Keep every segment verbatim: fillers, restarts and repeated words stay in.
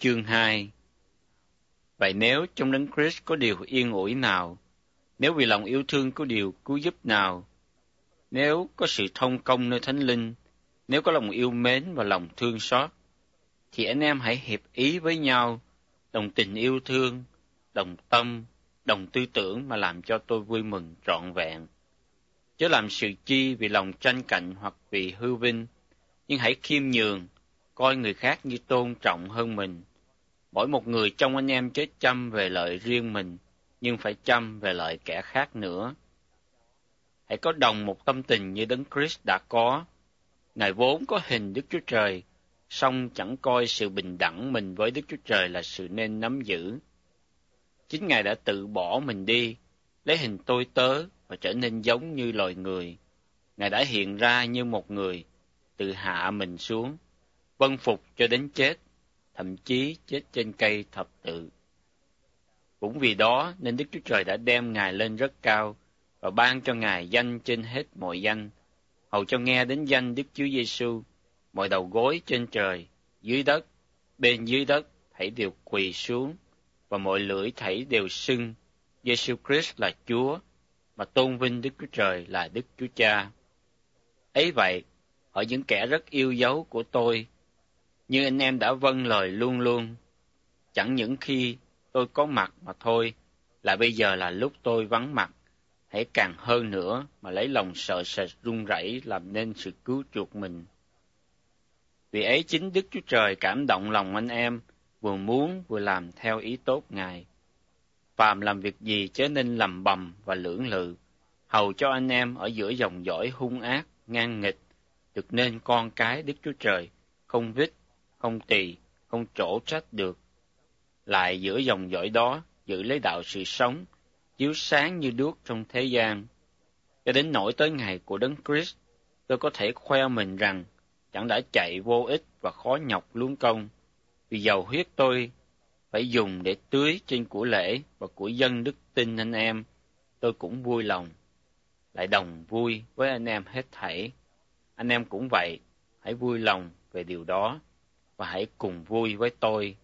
Chương hai. Vậy nếu trong Đấng Christ có điều yên ủi nào, nếu vì lòng yêu thương có điều cứu giúp nào, nếu có sự thông công nơi Thánh Linh, nếu có lòng yêu mến và lòng thương xót, thì anh em hãy hiệp ý với nhau, đồng tình yêu thương, đồng tâm, đồng tư tưởng mà làm cho tôi vui mừng trọn vẹn. Chớ làm sự chi vì lòng tranh cạnh hoặc vì hư vinh, nhưng hãy khiêm nhường, coi người khác như tôn trọng hơn mình. Mỗi một người trong anh em chớ chăm về lợi riêng mình, nhưng phải chăm về lợi kẻ khác nữa. Hãy có đồng một tâm tình như Đấng Christ đã có. Ngài vốn có hình Đức Chúa Trời, song chẳng coi sự bình đẳng mình với Đức Chúa Trời là sự nên nắm giữ. Chính Ngài đã tự bỏ mình đi, lấy hình tôi tớ và trở nên giống như loài người. Ngài đã hiện ra như một người, tự hạ mình xuống, vâng phục cho đến chết, thậm chí chết trên cây thập tự. Cũng vì đó nên Đức Chúa Trời đã đem Ngài lên rất cao và ban cho Ngài danh trên hết mọi danh, hầu cho nghe đến danh Đức Chúa Giêsu, mọi đầu gối trên trời, dưới đất, bên dưới đất thảy đều quỳ xuống, và mọi lưỡi thảy đều xưng Giêsu Christ là Chúa, mà tôn vinh Đức Chúa Trời là Đức Chúa Cha. Ấy vậy, ở những kẻ rất yêu dấu của tôi, như anh em đã vâng lời luôn luôn, chẳng những khi tôi có mặt mà thôi, là bây giờ là lúc tôi vắng mặt, hãy càng hơn nữa mà lấy lòng sợ sệt run rẩy làm nên sự cứu chuộc mình. Vì ấy chính Đức Chúa Trời cảm động lòng anh em, vừa muốn vừa làm theo ý tốt Ngài. Phàm làm việc gì chớ nên lầm bầm và lưỡng lự, hầu cho anh em ở giữa dòng dõi hung ác, ngang nghịch, được nên con cái Đức Chúa Trời, không vít, không tỳ, không trổ trách được. Lại giữa dòng dõi đó, giữ lấy đạo sự sống, chiếu sáng như đuốc trong thế gian. Cho đến nỗi tới ngày của Đấng Christ, tôi có thể khoe mình rằng chẳng đã chạy vô ích và khó nhọc luống công, vì dầu huyết tôi phải dùng để tưới trên của lễ và của dân đức tin anh em, tôi cũng vui lòng, lại đồng vui với anh em hết thảy. Anh em cũng vậy, hãy vui lòng về điều đó, và hãy cùng vui với tôi.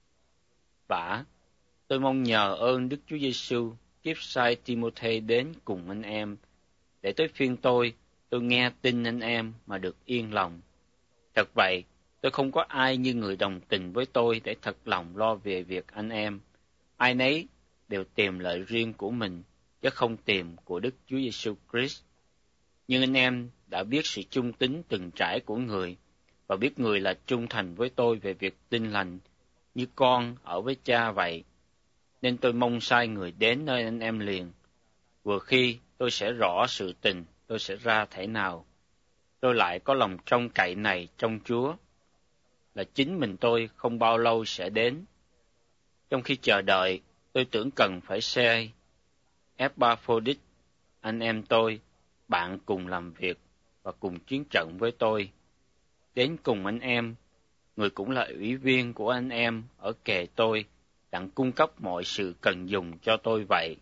Vả, tôi mong nhờ ơn Đức Chúa Giêsu kiếp sai Timôthê đến cùng anh em, để tới phiên tôi, tôi nghe tin anh em mà được yên lòng. Thật vậy, tôi không có ai như người đồng tình với tôi để thật lòng lo về việc anh em. Ai nấy đều tìm lợi riêng của mình, chứ không tìm của Đức Chúa Giêsu Christ. Nhưng anh em đã biết sự trung tín từng trải của người, và biết người là trung thành với tôi về việc tin lành, như con ở với cha vậy. Nên tôi mong sai người đến nơi anh em liền. Vừa khi tôi sẽ rõ sự tình, tôi sẽ ra thể nào. Tôi lại có lòng trông cậy này trong Chúa, là chính mình tôi không bao lâu sẽ đến. Trong khi chờ đợi, tôi tưởng cần phải xe Epaphroditus, anh em tôi, bạn cùng làm việc và cùng chiến trận với tôi, đến cùng anh em, người cũng là ủy viên của anh em ở kề tôi, đặng cung cấp mọi sự cần dùng cho tôi vậy.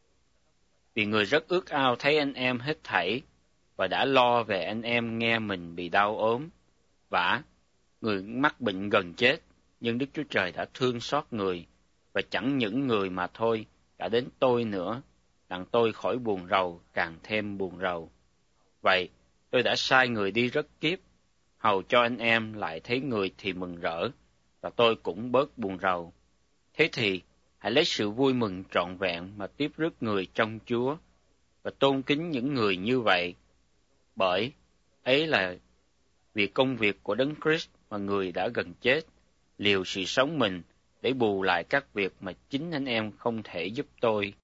Vì người rất ước ao thấy anh em hết thảy, và đã lo về anh em nghe mình bị đau ốm. Vả, người mắc bệnh gần chết, nhưng Đức Chúa Trời đã thương xót người, và chẳng những người mà thôi, cả đến tôi nữa, đặng tôi khỏi buồn rầu, càng thêm buồn rầu. Vậy, tôi đã sai người đi rất kiếp, hầu cho anh em lại thấy người thì mừng rỡ, và tôi cũng bớt buồn rầu. Thế thì, hãy lấy sự vui mừng trọn vẹn mà tiếp rước người trong Chúa, và tôn kính những người như vậy, bởi ấy là vì công việc của Đấng Christ mà người đã gần chết, liều sự sống mình để bù lại các việc mà chính anh em không thể giúp tôi.